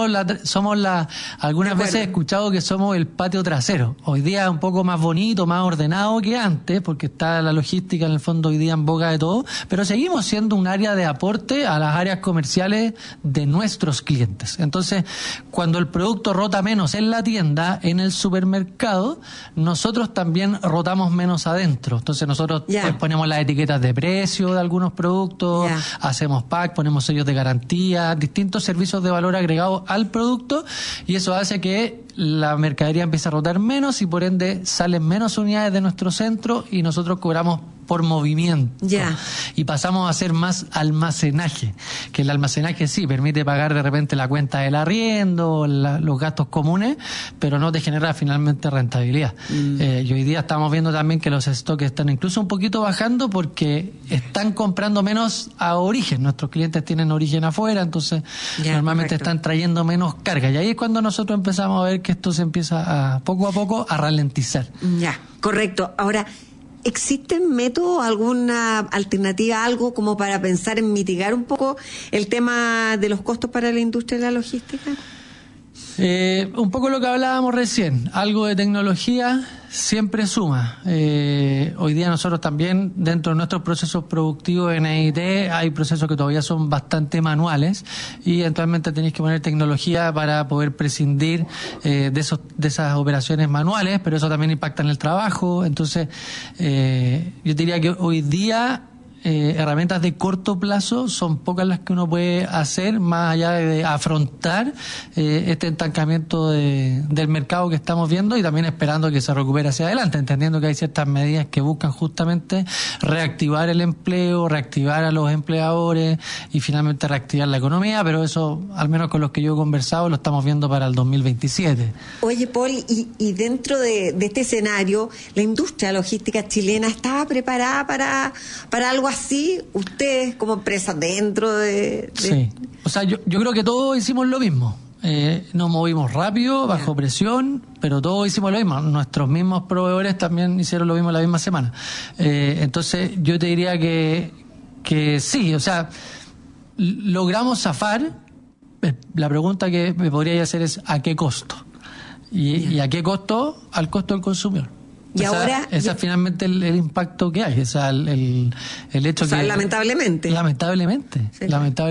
Speaker 5: algunas veces he escuchado que somos el patio trasero. Hoy día es un poco más bonito, más ordenado que antes, porque está la logística en el fondo hoy día en boca de todo, pero seguimos siendo un área de aporte a las áreas comerciales de nuestros clientes. Entonces, cuando el producto rota menos en la tienda, en el supermercado, nosotros también rotamos menos adentro. Entonces, nosotros ponemos las etiquetas de precio de algunos productos, hacemos pack, ponemos sellos de garantía, distintos servicios de valor agregado al producto, y eso hace que la mercadería empiece a rotar menos y por ende salen menos unidades de nuestro centro y nosotros cobramos por movimiento. Y pasamos a hacer más almacenaje, que el almacenaje sí permite pagar de repente la cuenta del arriendo, los gastos comunes, pero no te genera finalmente rentabilidad. Y hoy día estamos viendo también que los stocks están incluso un poquito bajando porque están comprando menos a origen. Nuestros clientes tienen origen afuera, entonces normalmente están trayendo menos carga. Y ahí es cuando nosotros empezamos a ver que esto se empieza poco a poco a ralentizar.
Speaker 2: Correcto. Ahora, ¿existe método, alguna alternativa, algo como para pensar en mitigar un poco el tema de los costos para la industria de la logística?
Speaker 5: Un poco lo que hablábamos recién, algo de tecnología siempre suma. Hoy día nosotros también, dentro de nuestros procesos productivos en EIT, hay procesos que todavía son bastante manuales y eventualmente tenéis que poner tecnología para poder prescindir de esas operaciones manuales, pero eso también impacta en el trabajo. Entonces, yo diría que hoy día herramientas de corto plazo son pocas las que uno puede hacer más allá de afrontar este estancamiento del mercado que estamos viendo y también esperando que se recupere hacia adelante, entendiendo que hay ciertas medidas que buscan justamente reactivar el empleo, reactivar a los empleadores y finalmente reactivar la economía, pero eso, al menos con los que yo he conversado, lo estamos viendo para el 2027.
Speaker 2: Oye, Paul, y dentro de este escenario, ¿la industria logística chilena estaba preparada para algo así? Ustedes como empresa dentro de...
Speaker 5: Sí, o sea, yo creo que todos hicimos lo mismo. Nos movimos rápido, bajo presión, pero todos hicimos lo mismo. Nuestros mismos proveedores también hicieron lo mismo la misma semana. Entonces yo te diría que sí, o sea, logramos zafar. La pregunta que me podría hacer es ¿a qué costo? ¿Y a qué costo? Al costo del consumidor.
Speaker 2: Y ahora
Speaker 5: ese es finalmente el impacto que hay, el hecho que
Speaker 2: lamentablemente
Speaker 5: sí.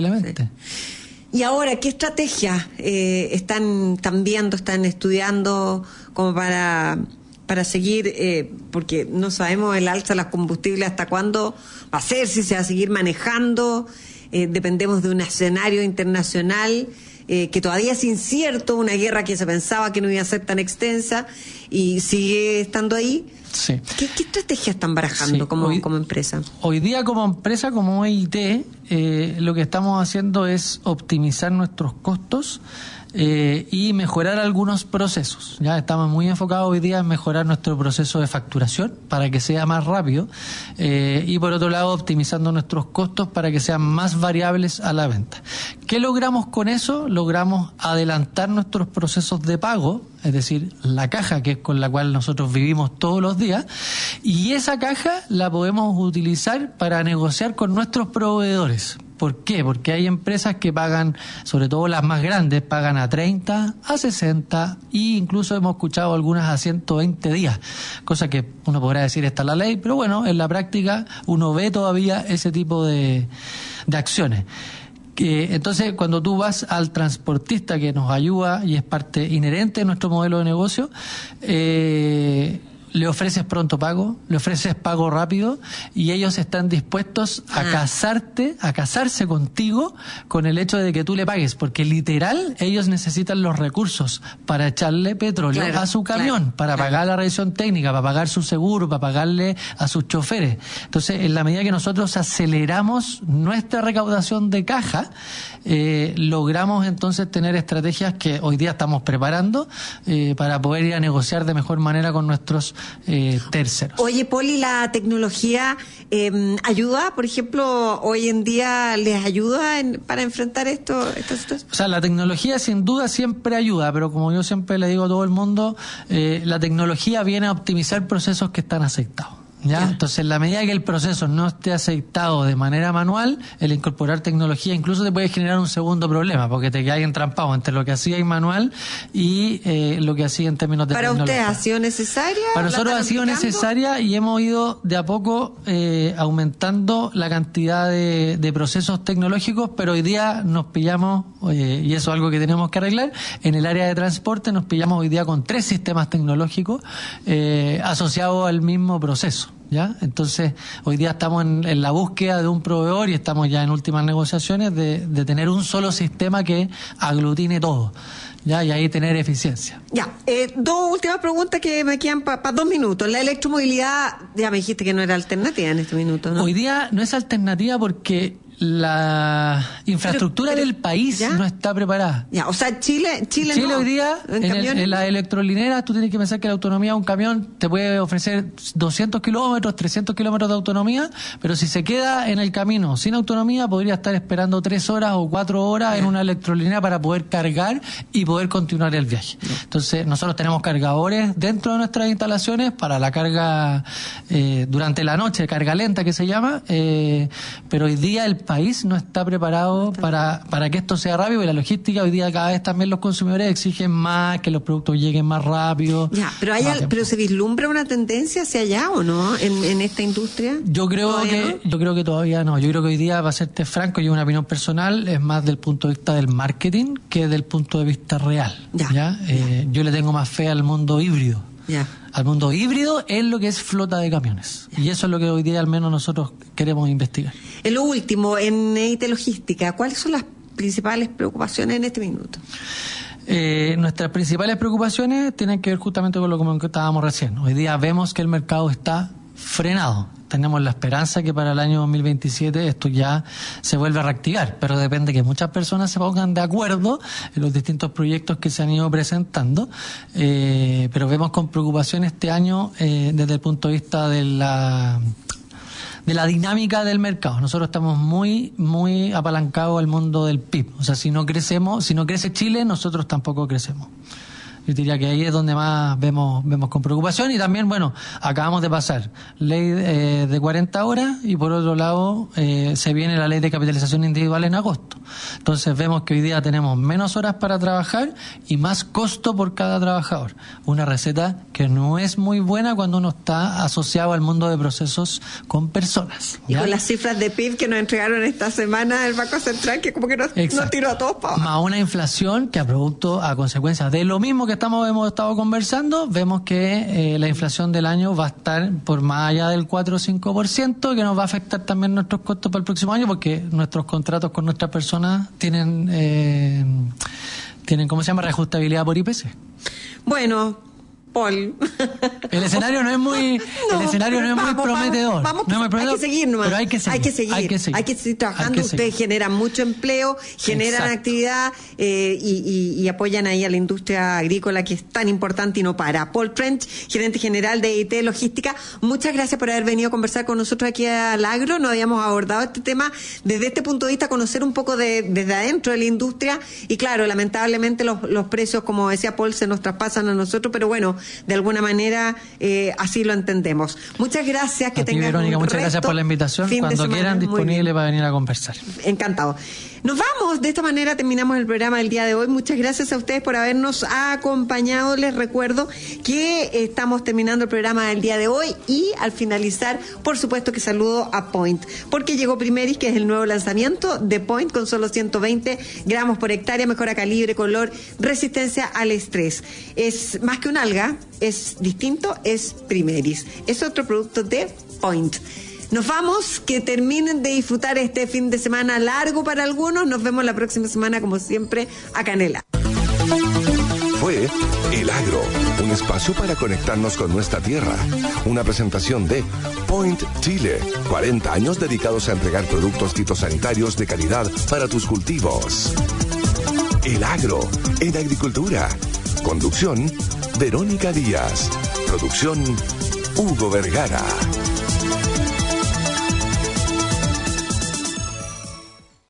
Speaker 2: Y ahora, ¿qué estrategias están viendo, están estudiando como para seguir, porque no sabemos el alza de los combustibles hasta cuándo va a ser, si se va a seguir manejando, dependemos de un escenario internacional, que todavía es incierto, una guerra que se pensaba que no iba a ser tan extensa y sigue estando ahí.
Speaker 5: Sí.
Speaker 2: ¿Qué estrategias están barajando como empresa?
Speaker 5: Hoy día como empresa, como OIT, lo que estamos haciendo es optimizar nuestros costos y mejorar algunos procesos. Ya estamos muy enfocados hoy día en mejorar nuestro proceso de facturación para que sea más rápido y por otro lado optimizando nuestros costos para que sean más variables a la venta. ¿Qué logramos con eso? Logramos adelantar nuestros procesos de pago, es decir, la caja que es con la cual nosotros vivimos todos los días, y esa caja la podemos utilizar para negociar con nuestros proveedores. ¿Por qué? Porque hay empresas que pagan, sobre todo las más grandes, pagan a 30, a 60 e incluso hemos escuchado algunas a 120 días, cosa que uno podrá decir está la ley, pero bueno, en la práctica uno ve todavía ese tipo de acciones. Entonces, cuando tú vas al transportista que nos ayuda y es parte inherente de nuestro modelo de negocio, le ofreces pronto pago, le ofreces pago rápido y ellos están dispuestos a casarse contigo con el hecho de que tú le pagues, porque literal ellos necesitan los recursos para echarle petróleo a su camión, para pagar la revisión técnica, para pagar su seguro, para pagarle a sus choferes. Entonces, en la medida que nosotros aceleramos nuestra recaudación de caja, logramos entonces tener estrategias que hoy día estamos preparando para poder ir a negociar de mejor manera con nuestros terceros.
Speaker 2: Oye, Poli, ¿la tecnología ayuda? Por ejemplo, hoy en día les ayuda para enfrentar esta situación.
Speaker 5: O sea, la tecnología sin duda siempre ayuda, pero como yo siempre le digo a todo el mundo, la tecnología viene a optimizar procesos que están aceptados. ¿Ya? Entonces, en la medida que el proceso no esté aceptado de manera manual, el incorporar tecnología incluso te puede generar un segundo problema, porque te quedas entrampado entre lo que hacía en manual y lo que hacía en términos de tecnología.
Speaker 2: ¿Para usted ha sido necesaria?
Speaker 5: Para nosotros ha sido necesaria y hemos ido de a poco aumentando la cantidad de procesos tecnológicos, pero hoy día nos pillamos, y eso es algo que tenemos que arreglar, en el área de transporte nos pillamos hoy día con 3 sistemas tecnológicos asociados al mismo proceso. ¿Ya? Entonces, hoy día estamos en la búsqueda de un proveedor y estamos ya en últimas negociaciones de tener un solo sistema que aglutine todo, ¿ya? Y ahí tener eficiencia.
Speaker 2: Ya, 2 últimas preguntas que me quedan para 2 minutos. La electromovilidad, ya me dijiste que no era alternativa en este minuto, ¿no?
Speaker 5: Hoy día no es alternativa porque la infraestructura del país no está preparada.
Speaker 2: Ya, o sea, Chile no.
Speaker 5: Hoy día, en las electrolineras, tú tienes que pensar que la autonomía de un camión te puede ofrecer 200 kilómetros, 300 kilómetros de autonomía, pero si se queda en el camino sin autonomía, podría estar esperando 3 horas o 4 horas en una electrolinera para poder cargar y poder continuar el viaje. Entonces, nosotros tenemos cargadores dentro de nuestras instalaciones para la carga durante la noche, carga lenta que se llama, pero hoy día el país no está preparado para que esto sea rápido y la logística hoy día cada vez también los consumidores exigen más, que los productos lleguen más rápido.
Speaker 2: Ya, pero se vislumbra una tendencia hacia allá o no en esta industria.
Speaker 5: Yo creo que todavía no. Yo creo que hoy día, para serte franco, y una opinión personal, es más del punto de vista del marketing que del punto de vista real. Yo le tengo más fe al mundo híbrido. Al mundo híbrido es lo que es flota de camiones. Y eso es lo que hoy día al menos nosotros queremos investigar.
Speaker 2: En lo último, en EIT Logística, ¿cuáles son las principales preocupaciones en este minuto?
Speaker 5: Nuestras principales preocupaciones tienen que ver justamente con lo que comentábamos recién. Hoy día vemos que el mercado está frenado. Tenemos la esperanza que para el año 2027 esto ya se vuelva a reactivar, pero depende que muchas personas se pongan de acuerdo en los distintos proyectos que se han ido presentando, pero vemos con preocupación este año desde el punto de vista de la dinámica del mercado. Nosotros estamos muy apalancados al mundo del PIB. O sea, si no crece Chile, nosotros tampoco crecemos. Yo diría que ahí es donde más vemos con preocupación. Y también, bueno, acabamos de pasar ley de 40 horas y por otro lado se viene la ley de capitalización individual en agosto. Entonces vemos que hoy día tenemos menos horas para trabajar y más costo por cada trabajador. Una receta que no es muy buena cuando uno está asociado al mundo de procesos con personas.
Speaker 2: ¿Ya? Y con las cifras de PIB que nos entregaron esta semana el Banco Central, que como que nos tiró a todos para abajo.
Speaker 5: Más una inflación que a consecuencia de lo mismo que hemos estado conversando, vemos que la inflación del año va a estar por más allá del 4 o 5%, que nos va a afectar también nuestros costos para el próximo año, porque nuestros contratos con nuestras personas tienen ¿cómo se llama? Reajustabilidad por IPC.
Speaker 2: Bueno, Paul.
Speaker 5: El escenario no es muy prometedor.
Speaker 2: Vamos,
Speaker 5: no es muy prometedor,
Speaker 2: hay que seguir nomás.
Speaker 5: Pero hay que seguir.
Speaker 2: Hay que seguir trabajando. Ustedes generan mucho empleo, generan actividad y apoyan ahí a la industria agrícola, que es tan importante y no para. Paul Trench, gerente general de IT Logística, muchas gracias por haber venido a conversar con nosotros aquí al Agro. No habíamos abordado este tema desde este punto de vista, conocer un poco desde adentro de la industria. Y claro, lamentablemente los precios, como decía Paul, se nos traspasan a nosotros, pero bueno, de alguna manera así lo entendemos. Muchas gracias, que tengan
Speaker 5: Verónica,
Speaker 2: un
Speaker 5: muchas gracias por la invitación. Cuando quieran, disponible para venir a conversar.
Speaker 2: Encantado. Nos vamos, de esta manera terminamos el programa del día de hoy. Muchas gracias a ustedes por habernos acompañado. Les recuerdo que estamos terminando el programa del día de hoy y al finalizar, por supuesto que saludo a Point, porque llegó Primeris, que es el nuevo lanzamiento de Point, con solo 120 gramos por hectárea, mejora calibre, color, resistencia al estrés. Es más que un alga, es distinto, es Primeris. Es otro producto de Point. Nos vamos, que terminen de disfrutar este fin de semana largo para algunos. Nos vemos la próxima semana, como siempre, a Canela.
Speaker 1: Fue El Agro, un espacio para conectarnos con nuestra tierra. Una presentación de Point Chile, 40 años dedicados a entregar productos fitosanitarios de calidad para tus cultivos. El Agro, en agricultura. Conducción, Verónica Díaz. Producción, Hugo Vergara.